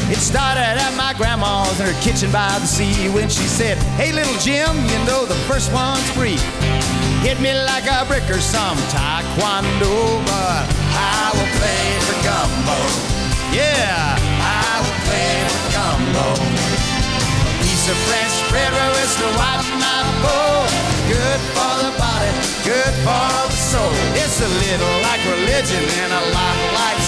It started at my grandma's in her kitchen by the sea when she said, hey, little Jim, you know the first one's free. Hit me like a brick or some taekwondo, but I will play for gumbo. Yeah, I will play for gumbo. A piece of French bread with the white my bowl. Good for the body, good for the soul. It's a little like religion and a lot like